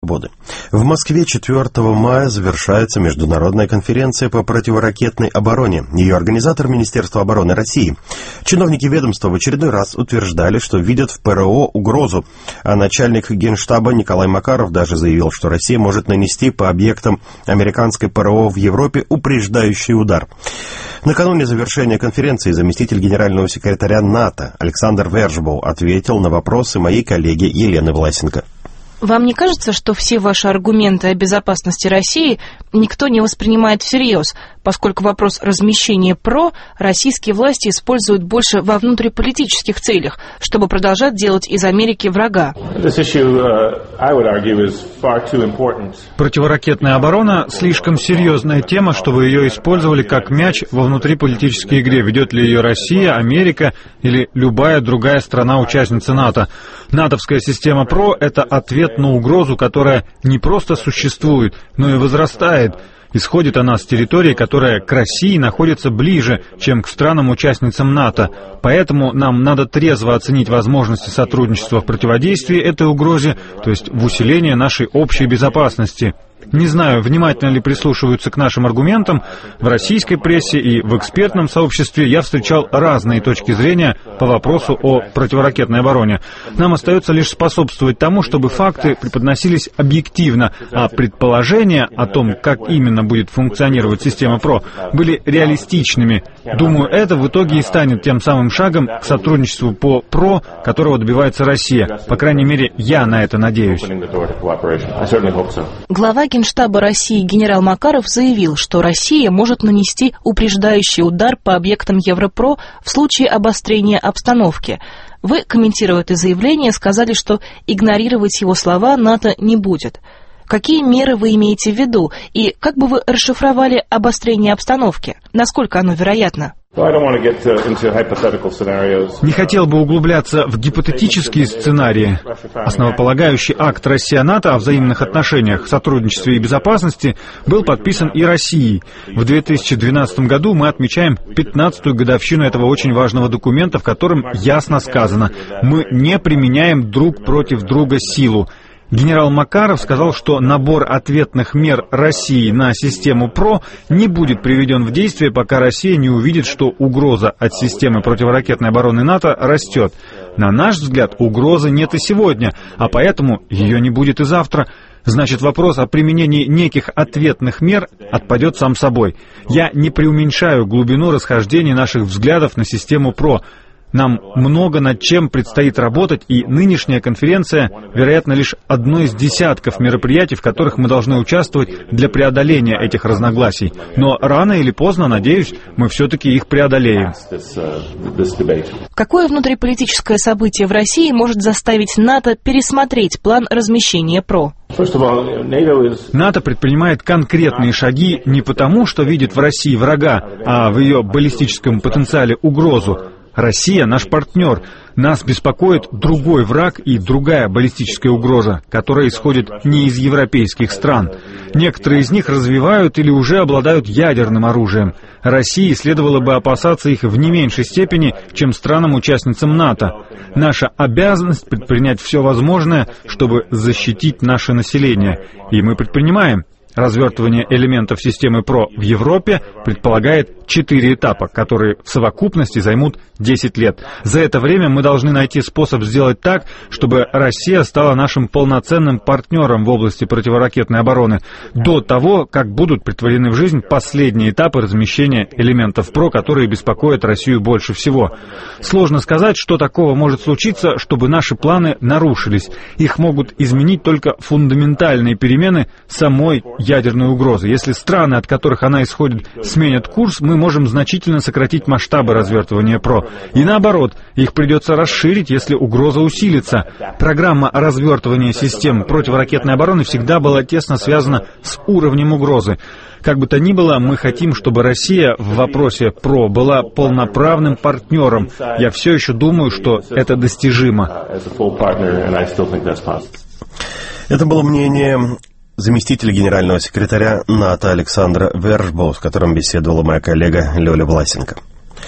свободы. В Москве 4 мая завершается международная конференция по противоракетной обороне. Ее организатор — Министерство обороны России. Чиновники ведомства в очередной раз утверждали, что видят в ПРО угрозу, а начальник Генштаба Николай Макаров даже заявил, что Россия может нанести по объектам американской ПРО в Европе упреждающий удар. Накануне завершения конференции заместитель генерального секретаря НАТО Александр Вершбоу ответил на вопросы моей коллеги Елены Власенко. Вам не кажется, что все ваши аргументы о безопасности России никто не воспринимает всерьез, поскольку вопрос размещения ПРО российские власти используют больше во внутриполитических целях, чтобы продолжать делать из Америки врага? Противоракетная оборона – слишком серьезная тема, чтобы ее использовали как мяч во внутриполитической игре. Ведет ли ее Россия, Америка или любая другая страна-участница НАТО? НАТОвская система ПРО – это ответ на угрозу, которая не просто существует, но и возрастает. Исходит она с территории, которая к России находится ближе, чем к странам-участницам НАТО. Поэтому нам надо трезво оценить возможности сотрудничества в противодействии этой угрозе, то есть в усилении нашей общей безопасности. Не знаю, внимательно ли прислушиваются к нашим аргументам. В российской прессе и в экспертном сообществе я встречал разные точки зрения по вопросу о противоракетной обороне. Нам остается лишь способствовать тому, чтобы факты преподносились объективно, а предположения о том, как именно будет функционировать система ПРО, были реалистичными. Думаю, это в итоге и станет тем самым шагом к сотрудничеству по ПРО, которого добивается Россия. По крайней мере, я на это надеюсь. Глава Генштаба России генерал Макаров заявил, что Россия может нанести упреждающий удар по объектам Европро в случае обострения обстановки. Вы, комментируя это заявление, сказали, что игнорировать его слова НАТО не будет. Какие меры вы имеете в виду и как бы вы расшифровали обострение обстановки? Насколько оно вероятно? Не хотел бы углубляться в гипотетические сценарии. Основополагающий акт Россия-НАТО о взаимных отношениях, сотрудничестве и безопасности был подписан и Россией. В 2012 году мы отмечаем 15-ю годовщину этого очень важного документа, в котором ясно сказано: мы не применяем друг против друга силу. Генерал Макаров сказал, что набор ответных мер России на систему ПРО не будет приведен в действие, пока Россия не увидит, что угроза от системы противоракетной обороны НАТО растет. На наш взгляд, угрозы нет и сегодня, а поэтому ее не будет и завтра. Значит, вопрос о применении неких ответных мер отпадет сам собой. Я не преуменьшаю глубину расхождений наших взглядов на систему ПРО. Нам много над чем предстоит работать, и нынешняя конференция, вероятно, лишь одно из десятков мероприятий, в которых мы должны участвовать для преодоления этих разногласий. Но рано или поздно, надеюсь, мы все-таки их преодолеем. Какое внутриполитическое событие в России может заставить НАТО пересмотреть план размещения ПРО? НАТО предпринимает конкретные шаги не потому, что видит в России врага, а в ее баллистическом потенциале угрозу. Россия — наш партнер. Нас беспокоит другой враг и другая баллистическая угроза, которая исходит не из европейских стран. Некоторые из них развивают или уже обладают ядерным оружием. России следовало бы опасаться их в не меньшей степени, чем странам-участницам НАТО. Наша обязанность — предпринять все возможное, чтобы защитить наше население. И мы предпринимаем. Развертывание элементов системы ПРО в Европе предполагает 4 этапа, которые в совокупности займут 10 лет. За это время мы должны найти способ сделать так, чтобы Россия стала нашим полноценным партнером в области противоракетной обороны до того, как будут претворены в жизнь последние этапы размещения элементов ПРО, которые беспокоят Россию больше всего. Сложно сказать, что такого может случиться, чтобы наши планы нарушились. Их могут изменить только фундаментальные перемены самой ядерной угрозы. Если страны, от которых она исходит, сменят курс, мы можем значительно сократить масштабы развертывания ПРО. И наоборот, их придется расширить, если угроза усилится. Программа развертывания систем противоракетной обороны всегда была тесно связана с уровнем угрозы. Как бы то ни было, мы хотим, чтобы Россия в вопросе ПРО была полноправным партнером. Я все еще думаю, что это достижимо. Это было мнение заместителя генерального секретаря НАТО Александра Вершбоу, с которым беседовала моя коллега Лёля Власенко.